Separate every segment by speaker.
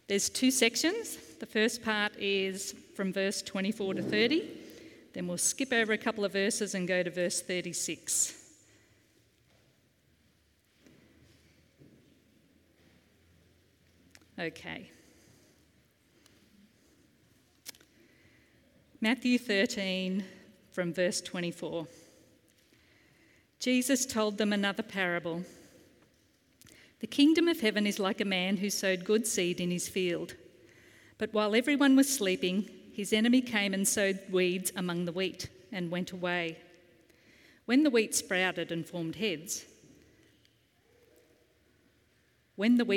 Speaker 1: There's two sections. The first part is from verse 24 to 30. Then we'll skip over a couple of verses and go to verse 36. Okay. Matthew 13 from verse 24. Jesus told them another parable. The kingdom of heaven is like a man who sowed good seed in his field. But while everyone was sleeping, his enemy came and sowed weeds among the wheat and went away. When the wheat sprouted and formed heads, then the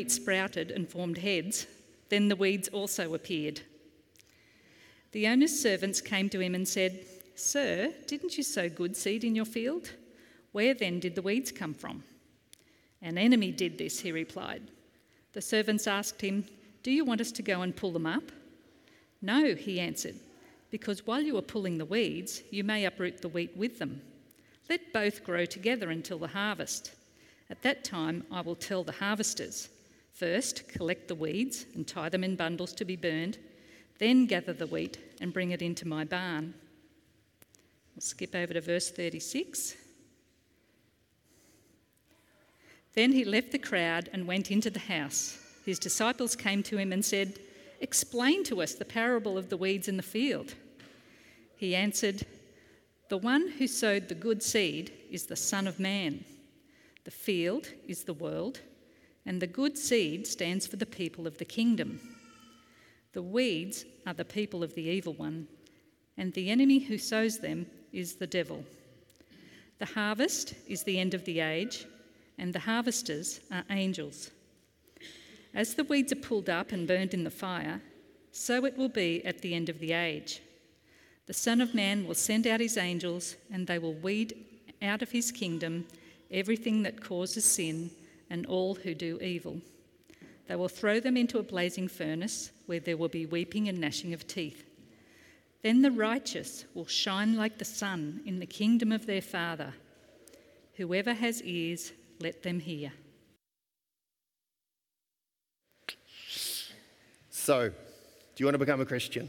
Speaker 1: weeds also appeared. The owner's servants came to him and said, "Sir, didn't you sow good seed in your field? Where then did the weeds come from?" "An enemy did this," he replied. The servants asked him, "Do you want us to go and pull them up?" "No," he answered, "because while you are pulling the weeds, you may uproot the wheat with them. Let both grow together until the harvest. At that time I will tell the harvesters, 'First, collect the weeds and tie them in bundles to be burned. Then gather the wheat and bring it into my barn.'" We'll skip over to verse 36. Then he left the crowd and went into the house. His disciples came to him and said, "Explain to us the parable of the weeds in the field." He answered, "The one who sowed the good seed is the Son of Man. The field is the world, and the good seed stands for the people of the kingdom. The weeds are the people of the evil one, and the enemy who sows them is the devil. The harvest is the end of the age, and the harvesters are angels. As the weeds are pulled up and burned in the fire, so it will be at the end of the age. The Son of Man will send out his angels, and they will weed out of his kingdom everything that causes sin and all who do evil. They will throw them into a blazing furnace where there will be weeping and gnashing of teeth. Then the righteous will shine like the sun in the kingdom of their Father. Whoever has ears, let them hear."
Speaker 2: So, do you want to become a Christian?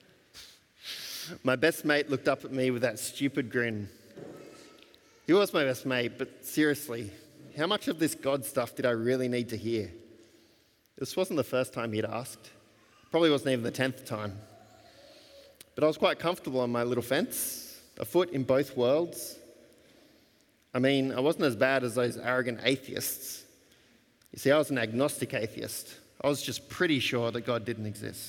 Speaker 2: My best mate looked up at me with that stupid grin. He was my best mate, but seriously, how much of this God stuff did I really need to hear? This wasn't the first time he'd asked. Probably wasn't even the 10th time. But I was quite comfortable on my little fence, a foot in both worlds. I mean, I wasn't as bad as those arrogant atheists. You see, I was an agnostic atheist. I was just pretty sure that God didn't exist.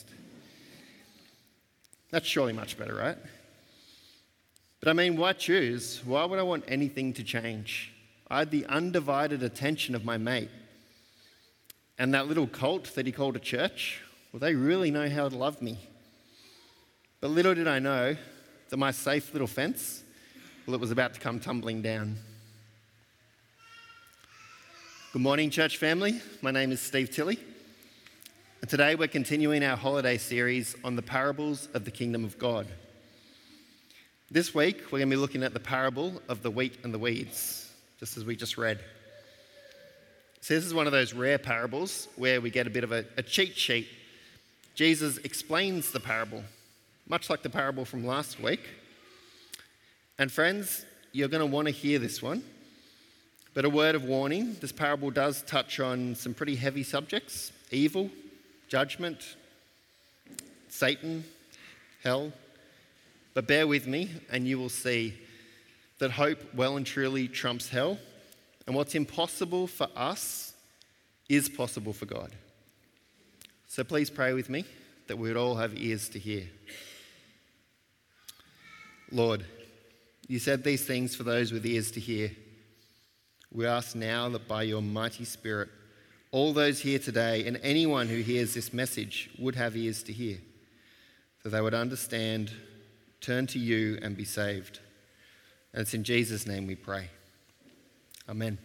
Speaker 2: That's surely much better, right? But I mean, why choose? Why would I want anything to change? I had the undivided attention of my mate. And that little cult that he called a church, well, they really know how to love me. But little did I know that my safe little fence, well, it was about to come tumbling down. Good morning, church family. My name is Steve Tilley. And today we're continuing our holiday series on the parables of the kingdom of God. This week, we're going to be looking at the parable of the wheat and the weeds, just as we just read. So this is one of those rare parables where we get a bit of a cheat sheet. Jesus explains the parable, much like the parable from last week. And friends, you're going to want to hear this one. But a word of warning, this parable does touch on some pretty heavy subjects: evil, judgment, Satan, hell. But bear with me and you will see that hope well and truly trumps hell. And what's impossible for us is possible for God. So please pray with me that we would all have ears to hear. Lord, you said these things for those with ears to hear. We ask now that by your mighty Spirit, all those here today and anyone who hears this message would have ears to hear, that they would understand, turn to you and be saved. And it's in Jesus' name we pray. Amen.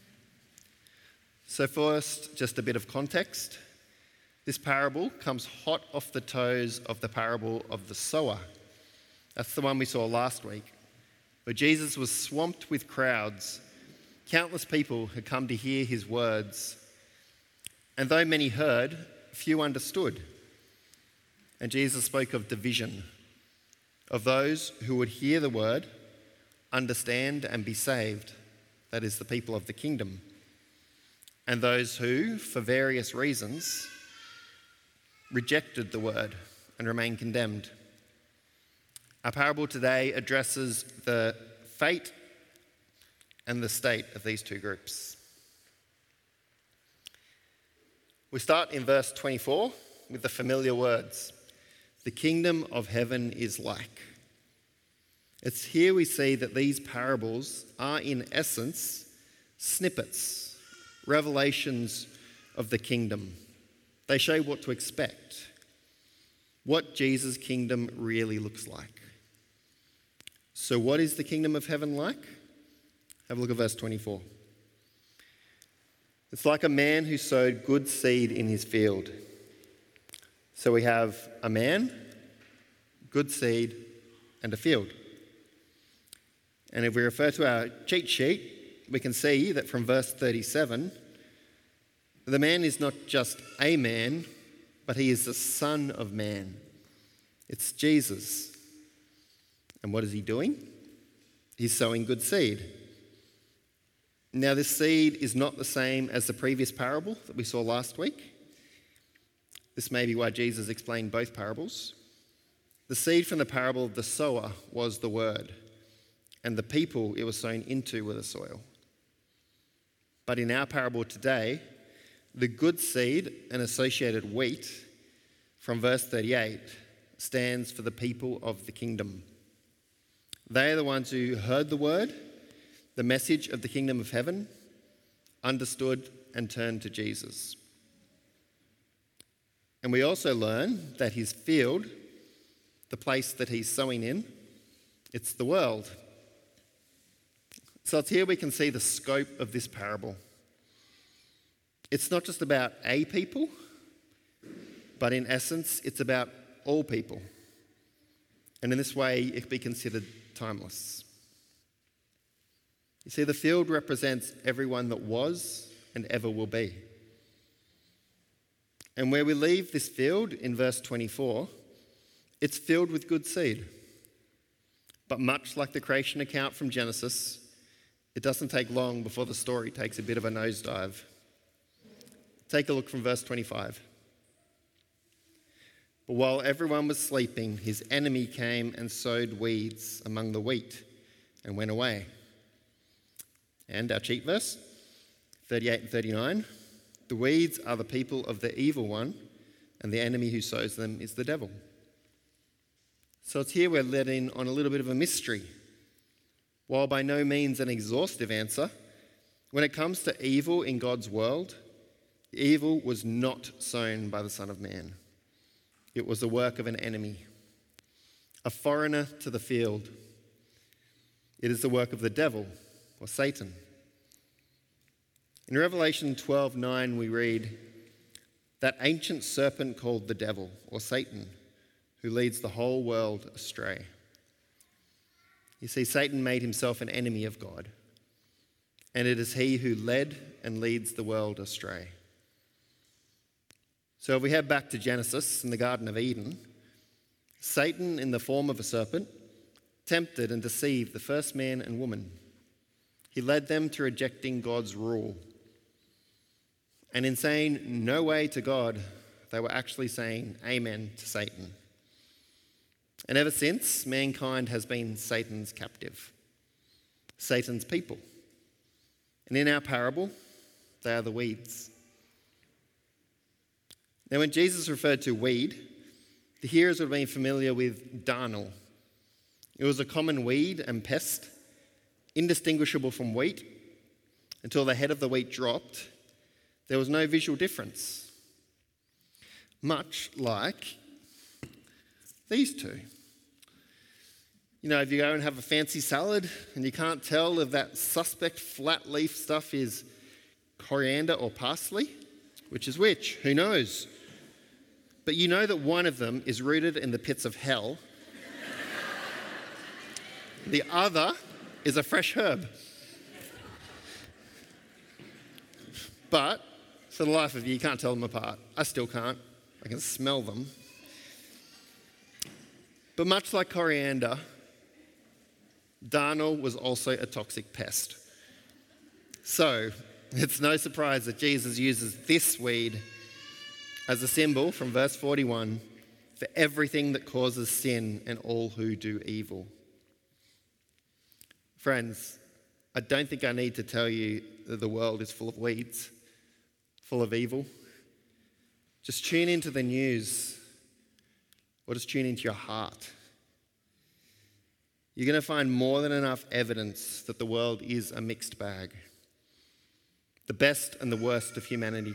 Speaker 2: So first, just a bit of context. This parable comes hot off the toes of the parable of the sower. That's the one we saw last week, where Jesus was swamped with crowds. Countless people had come to hear his words. And though many heard, few understood. And Jesus spoke of division, of those who would hear the word, understand and be saved, that is, the people of the kingdom, and those who, for various reasons, rejected the word and remained condemned. Our parable today addresses the fate and the state of these two groups. We start in verse 24 with the familiar words, "The kingdom of heaven is like." It's here we see that these parables are in essence snippets, revelations of the kingdom. They show what to expect, what Jesus' kingdom really looks like. So what is the kingdom of heaven like? Have a look at verse 24. It's like a man who sowed good seed in his field. So we have a man, good seed, and a field. And if we refer to our cheat sheet, we can see that from verse 37, the man is not just a man, but he is the Son of Man. It's Jesus. And what is he doing? He's sowing good seed. Now, this seed is not the same as the previous parable that we saw last week. This may be why Jesus explained both parables. The seed from the parable of the sower was the word, and the people it was sown into were the soil. But in our parable today, the good seed and associated wheat from verse 38 stands for the people of the kingdom. They are the ones who heard the word, the message of the kingdom of heaven, understood and turned to Jesus. And we also learn that his field, the place that he's sowing in, it's the world. So it's here we can see the scope of this parable. It's not just about a people, but in essence, it's about all people. And in this way, it can be considered timeless. You see, the field represents everyone that was and ever will be. And where we leave this field in verse 24, it's filled with good seed. But much like the creation account from Genesis, it doesn't take long before the story takes a bit of a nosedive. Take a look from verse 25. But while everyone was sleeping, his enemy came and sowed weeds among the wheat and went away. And our cheat verse, 38 and 39, the weeds are the people of the evil one, and the enemy who sows them is the devil. So it's here we're let in on a little bit of a mystery. While by no means an exhaustive answer, when it comes to evil in God's world, evil was not sown by the Son of Man. It was the work of an enemy, a foreigner to the field. It is the work of the devil, or Satan. In Revelation 12:9 we read, "That ancient serpent called the devil, or Satan, who leads the whole world astray." You see, Satan made himself an enemy of God, and it is he who led and leads the world astray. So if we head back to Genesis in the Garden of Eden, Satan, in the form of a serpent, tempted and deceived the first man and woman. He led them to rejecting God's rule. And in saying no way to God, they were actually saying amen to Satan. And ever since, mankind has been Satan's captive, Satan's people. And in our parable, they are the weeds. Now, when Jesus referred to weed, the hearers would have been familiar with darnel. It was a common weed and pest, indistinguishable from wheat. Until the head of the wheat dropped, there was no visual difference. Much like these two. You know, if you go and have a fancy salad and you can't tell if that suspect flat leaf stuff is coriander or parsley, which is which? Who knows? But you know that one of them is rooted in the pits of hell. The other is a fresh herb. But for the life of you, you can't tell them apart. I still can't. I can smell them. But much like coriander, darnel was also a toxic pest. So it's no surprise that Jesus uses this weed as a symbol from verse 41 for everything that causes sin and all who do evil. Friends, I don't think I need to tell you that the world is full of weeds, full of evil. Just tune into the news, or just tune into your heart. You're going to find more than enough evidence that the world is a mixed bag, the best and the worst of humanity.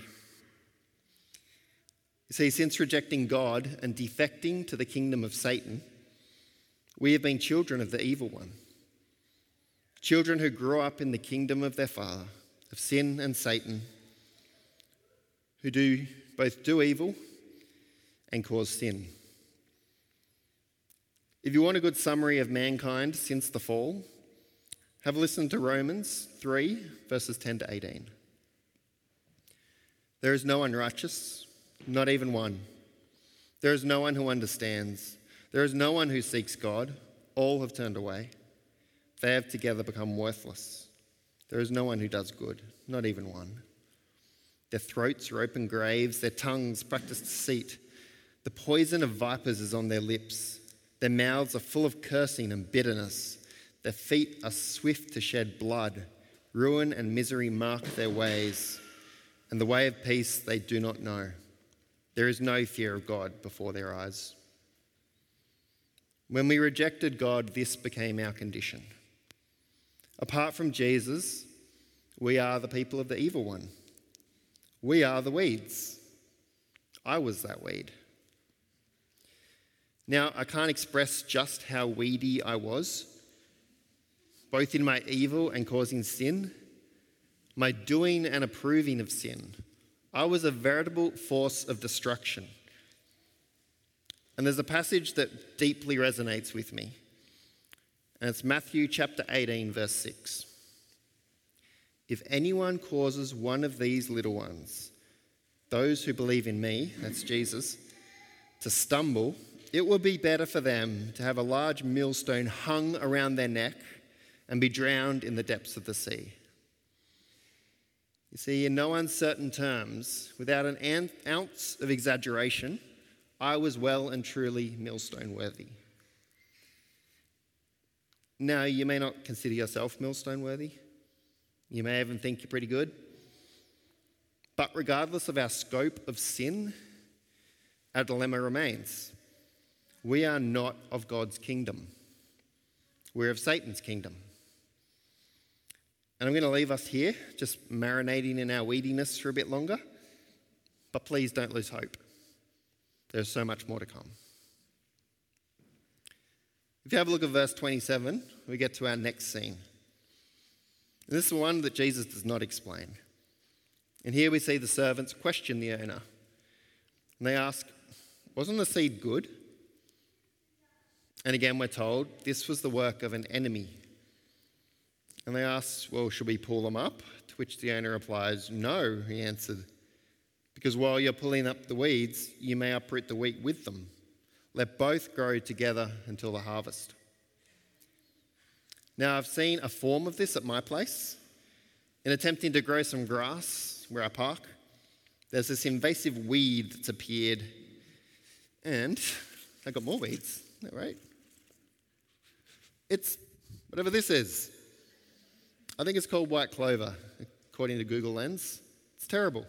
Speaker 2: You see, since rejecting God and defecting to the kingdom of Satan, we have been children of the evil one. Children who grew up in the kingdom of their father, of sin and Satan, who both do evil and cause sin. If you want a good summary of mankind since the fall, have a listen to Romans 3, verses 10 to 18. There is no one righteous, not even one. There is no one who understands. There is no one who seeks God. All have turned away. They have together become worthless. There is no one who does good, not even one. Their throats are open graves, their tongues practice deceit. The poison of vipers is on their lips. Their mouths are full of cursing and bitterness. Their feet are swift to shed blood. Ruin and misery mark their ways, and the way of peace they do not know. There is no fear of God before their eyes. When we rejected God, this became our condition. Apart from Jesus, we are the people of the evil one. We are the weeds. I was that weed. Now, I can't express just how weedy I was, both in my evil and causing sin, my doing and approving of sin. I was a veritable force of destruction. And there's a passage that deeply resonates with me. And it's Matthew chapter 18, verse 6. If anyone causes one of these little ones, those who believe in me, that's Jesus, to stumble, it would be better for them to have a large millstone hung around their neck and be drowned in the depths of the sea. You see, in no uncertain terms, without an ounce of exaggeration, I was well and truly millstone worthy. Now, you may not consider yourself millstone worthy. You may even think you're pretty good. But regardless of our scope of sin, our dilemma remains. We are not of God's kingdom. We're of Satan's kingdom. And I'm going to leave us here, just marinating in our weediness for a bit longer. But please don't lose hope. There's so much more to come. If you have a look at verse 27, we get to our next scene. And this is one that Jesus does not explain. And here we see the servants question the owner. And they ask, wasn't the seed good? And again, we're told this was the work of an enemy. And they ask, well, should we pull them up? To which the owner replies, no, he answered, because while you're pulling up the weeds, you may uproot the wheat with them. Let both grow together until the harvest. Now, I've seen a form of this at my place. In attempting to grow some grass where I park, there's this invasive weed that's appeared, and I got more weeds. Isn't that right? It's whatever this is. I think it's called white clover, according to Google Lens. It's terrible.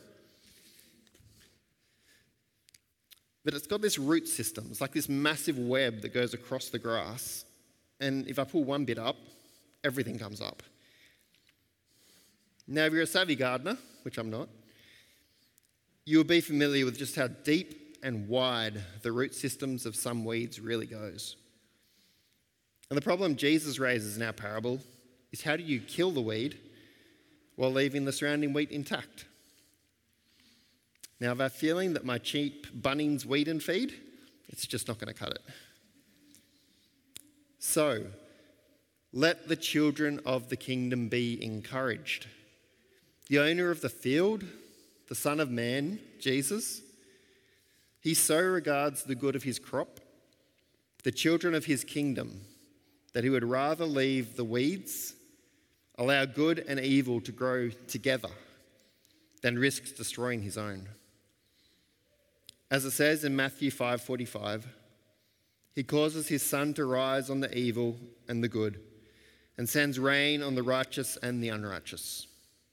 Speaker 2: But it's got this root system. It's like this massive web that goes across the grass. And if I pull one bit up, everything comes up. Now, if you're a savvy gardener, which I'm not, you'll be familiar with just how deep and wide the root systems of some weeds really goes. And the problem Jesus raises in our parable is, how do you kill the weed while leaving the surrounding wheat intact? Now, I've a feeling that my cheap Bunnings weed and feed, it's just not going to cut it. So, let the children of the kingdom be encouraged. The owner of the field, the Son of Man, Jesus, He so regards the good of his crop, the children of his kingdom, that he would rather leave the weeds, allow good and evil to grow together, than risks destroying his own. As it says in Matthew 5:45, he causes his sun to rise on the evil and the good, and sends rain on the righteous and the unrighteous.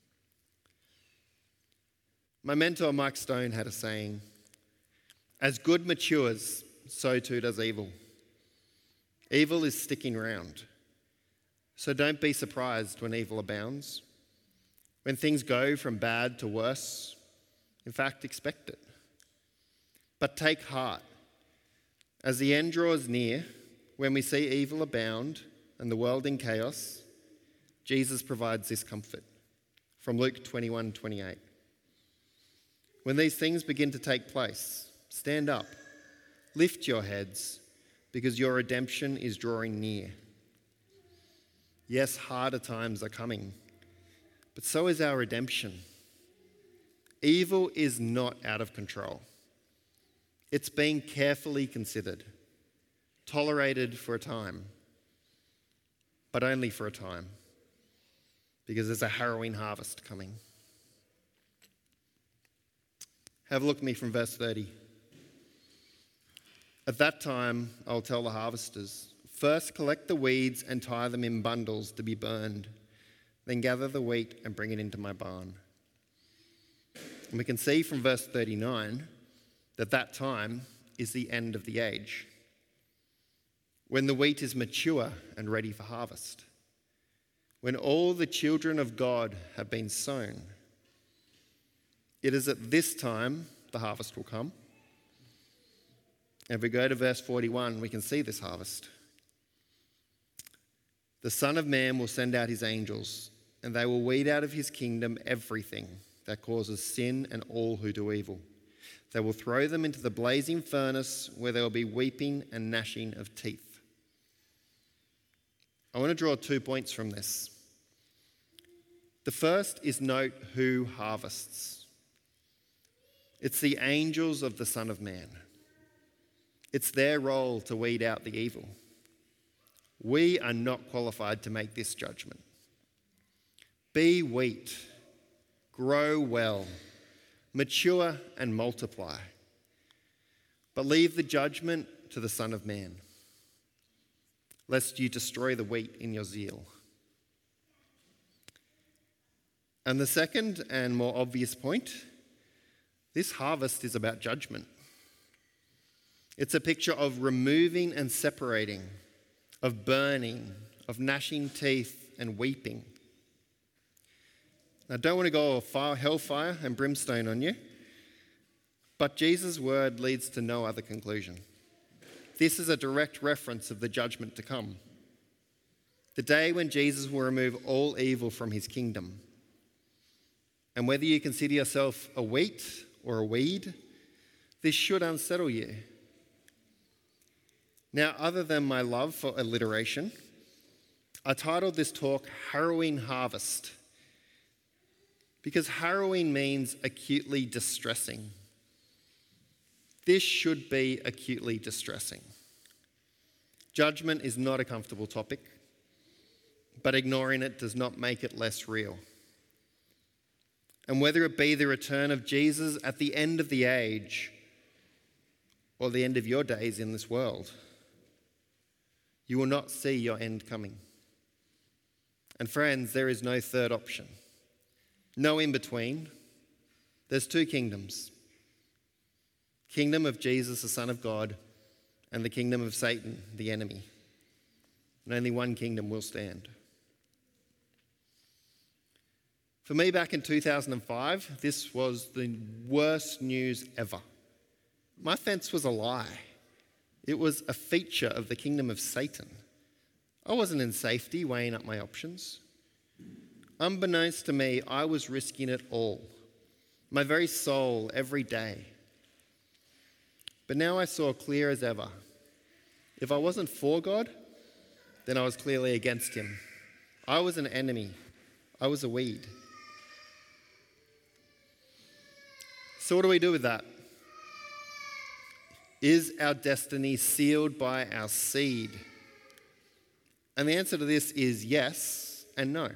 Speaker 2: My mentor, Mike Stone, had a saying, as good matures, so too does evil. Evil is sticking around. So don't be surprised when evil abounds. When things go from bad to worse, in fact, expect it. But take heart. As the end draws near, when we see evil abound and the world in chaos, Jesus provides this comfort from Luke 21:28. When these things begin to take place, stand up, lift your heads, because your redemption is drawing near. Yes, harder times are coming, but so is our redemption. Evil is not out of control. It's being carefully considered, tolerated for a time, but only for a time, because there's a harrowing harvest coming. Have a look at me from verse 30. At that time, I'll tell the harvesters, first collect the weeds and tie them in bundles to be burned, then gather the wheat and bring it into my barn. And we can see from verse 39 that time is the end of the age, when the wheat is mature and ready for harvest, when all the children of God have been sown. It is at this time the harvest will come. If we go to verse 41, we can see this harvest. The Son of Man will send out his angels, and they will weed out of his kingdom everything that causes sin and all who do evil. They will throw them into the blazing furnace where there will be weeping and gnashing of teeth. I want to draw 2 points from this. The first is note who harvests. It's the angels of the Son of Man. It's their role to weed out the evil. We are not qualified to make this judgment. Be wheat, grow well, mature and multiply, but leave the judgment to the Son of Man, lest you destroy the wheat in your zeal. And the second and more obvious point, this harvest is about judgment. It's a picture of removing and separating, of burning, of gnashing teeth and weeping. I don't want to go hellfire and brimstone on you, but Jesus' word leads to no other conclusion. This is a direct reference of the judgment to come. The day when Jesus will remove all evil from his kingdom. And whether you consider yourself a wheat or a weed, this should unsettle you. Now, other than my love for alliteration, I titled this talk Harrowing Harvest, because harrowing means acutely distressing. This should be acutely distressing. Judgment is not a comfortable topic, but ignoring it does not make it less real. And whether it be the return of Jesus at the end of the age or the end of your days in this world, you will not see your end coming. And friends, there is no third option. No in between. There's two kingdoms. Kingdom of Jesus, the Son of God, and the kingdom of Satan, the enemy. And only one kingdom will stand. For me, back in 2005, this was the worst news ever. My fence was a lie. It was a feature of the kingdom of Satan. I wasn't in safety weighing up my options. Unbeknownst to me, I was risking it all, my very soul, every day. But now I saw clear as ever. If I wasn't for God, then I was clearly against him. I was an enemy. I was a weed. So what do we do with that? Is our destiny sealed by our seed? And the answer to this is yes and no.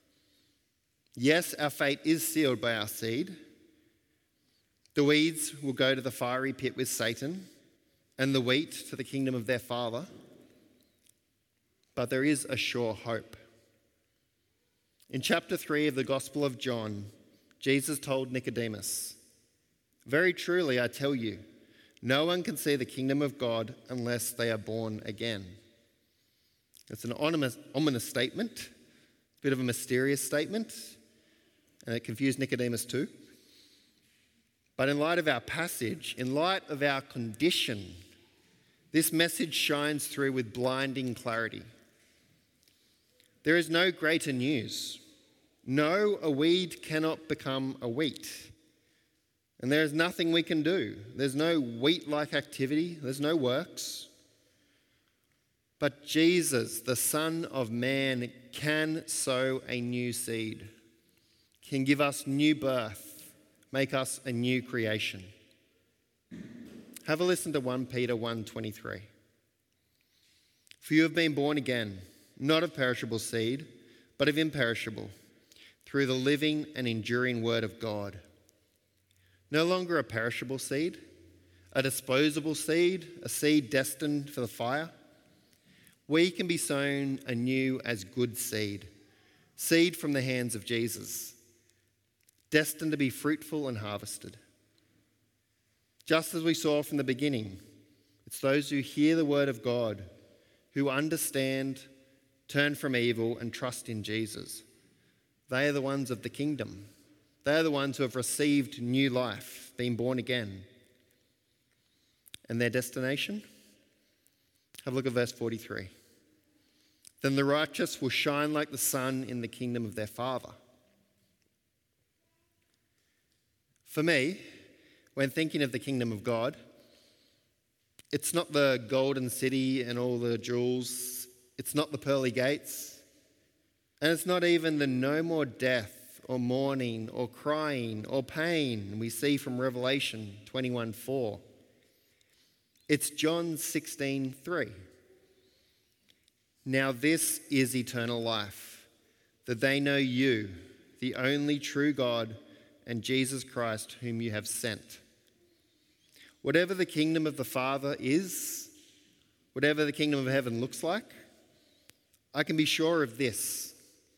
Speaker 2: Yes, our fate is sealed by our seed. The weeds will go to the fiery pit with Satan, and the wheat to the kingdom of their father. But there is a sure hope. In chapter 3 of the Gospel of John, Jesus told Nicodemus, "Very truly I tell you, no one can see the kingdom of God unless they are born again." It's an ominous statement, a bit of a mysterious statement, and it confused Nicodemus too. But in light of our passage, in light of our condition, this message shines through with blinding clarity. There is no greater news. No, a weed cannot become a wheat. And there is nothing we can do. There's no wheat-like activity. There's no works. But Jesus, the Son of Man, can sow a new seed, can give us new birth, make us a new creation. Have a listen to 1 Peter 1:23. "For you have been born again, not of perishable seed, but of imperishable, through the living and enduring word of God." No longer a perishable seed, a disposable seed, a seed destined for the fire. We can be sown anew as good seed, seed from the hands of Jesus, destined to be fruitful and harvested. Just as we saw from the beginning, it's those who hear the word of God, who understand, turn from evil and trust in Jesus. They are the ones of the kingdom. They are the ones who have received new life, been born again. And their destination? Have a look at verse 43. "Then the righteous will shine like the sun in the kingdom of their Father." For me, when thinking of the kingdom of God, it's not the golden city and all the jewels. It's not the pearly gates. And it's not even the no more death or mourning or crying or pain we see from Revelation 21:4. It's John 16:3. "Now this is eternal life, that they know you, the only true God, and Jesus Christ, whom you have sent." Whatever the kingdom of the Father is, whatever the kingdom of heaven looks like, I can be sure of this: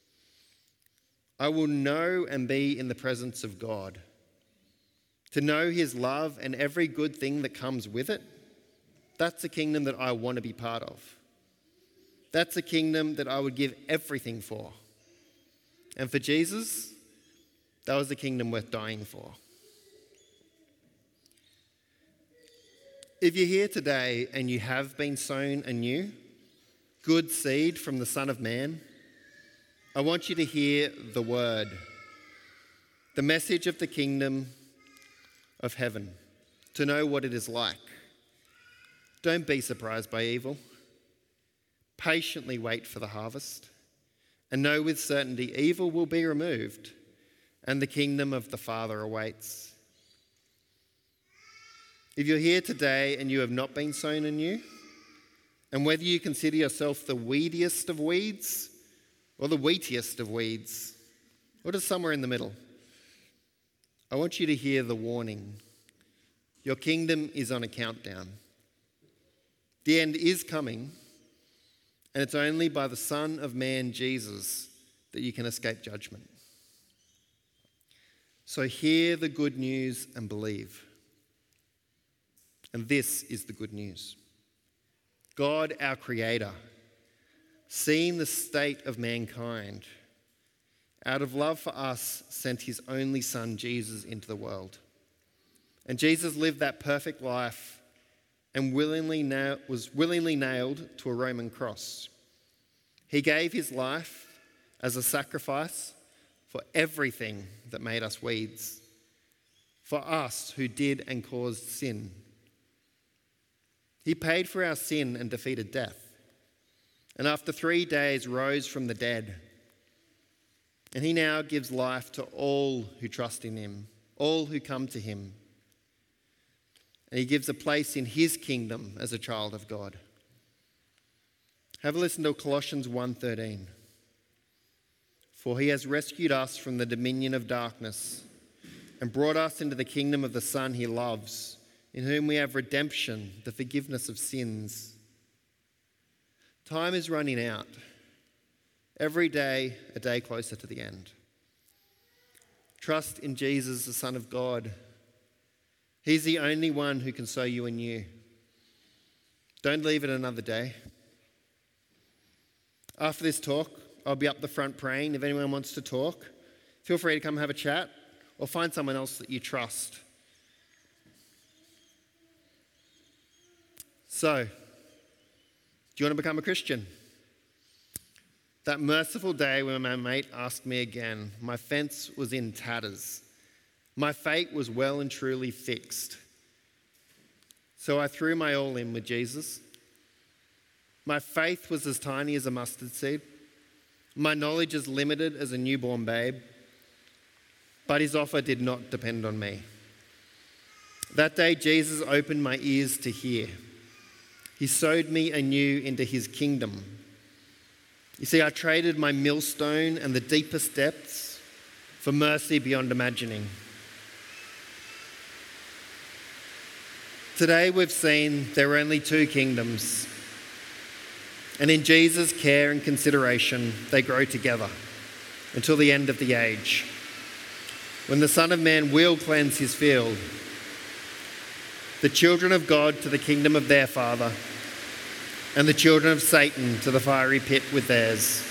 Speaker 2: I will know and be in the presence of God. To know his love and every good thing that comes with it, that's a kingdom that I want to be part of. That's a kingdom that I would give everything for. And for Jesus, that was the kingdom worth dying for. If you're here today and you have been sown anew, good seed from the Son of Man, I want you to hear the word, the message of the kingdom of heaven, to know what it is like. Don't be surprised by evil. Patiently wait for the harvest, and know with certainty evil will be removed, and the kingdom of the Father awaits. If you're here today and you have not been sown anew, and whether you consider yourself the weediest of weeds or the wheatiest of weeds, or just somewhere in the middle, I want you to hear the warning. Your kingdom is on a countdown. The end is coming, and it's only by the Son of Man, Jesus, that you can escape judgment. So hear the good news and believe. And this is the good news. God, our Creator, seeing the state of mankind, out of love for us, sent his only Son, Jesus, into the world. And Jesus lived that perfect life and was willingly nailed to a Roman cross. He gave his life as a sacrifice for everything that made us weeds, for us who did and caused sin. He paid for our sin and defeated death, and after 3 days rose from the dead. And he now gives life to all who trust in him, all who come to him. and he gives a place in his kingdom as a child of God. Have a listen to Colossians 1:13. For he has rescued us from the dominion of darkness and brought us into the kingdom of the Son he loves, in whom we have redemption, the forgiveness of sins. Time is running out. Every day, a day closer to the end. Trust in Jesus, the Son of God. He's the only one who can sow you anew. Don't leave it another day. After this talk, I'll be up the front praying. If anyone wants to talk, feel free to come have a chat or find someone else that you trust. So, do you want to become a Christian? That merciful day when my mate asked me again, my fence was in tatters. My fate was well and truly fixed. So I threw my all in with Jesus. My faith was as tiny as a mustard seed. My knowledge as limited as a newborn babe. But his offer did not depend on me. That day, Jesus opened my ears to hear. He sowed me anew into his kingdom. You see, I traded my millstone and the deepest depths for mercy beyond imagining. Today we've seen there are only two kingdoms. And in Jesus' care and consideration, they grow together until the end of the age, when the Son of Man will cleanse his field. The children of God to the kingdom of their Father, and the children of Satan to the fiery pit with theirs.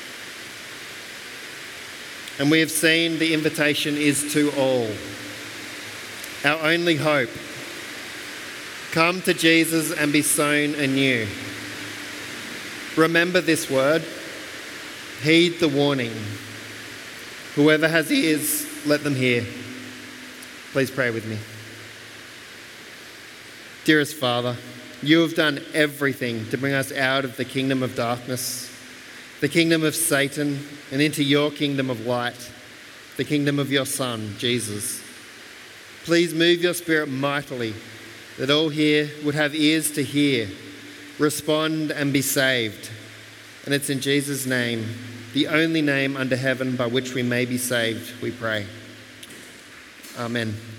Speaker 2: And we have seen the invitation is to all. Our only hope. Come to Jesus and be sown anew. Remember this word. Heed the warning. Whoever has ears, let them hear. Please pray with me. Dearest Father, you have done everything to bring us out of the kingdom of darkness, the kingdom of Satan, and into your kingdom of light, the kingdom of your Son, Jesus. Please move your Spirit mightily, that all here would have ears to hear, respond and be saved. And it's in Jesus' name, the only name under heaven by which we may be saved, we pray. Amen.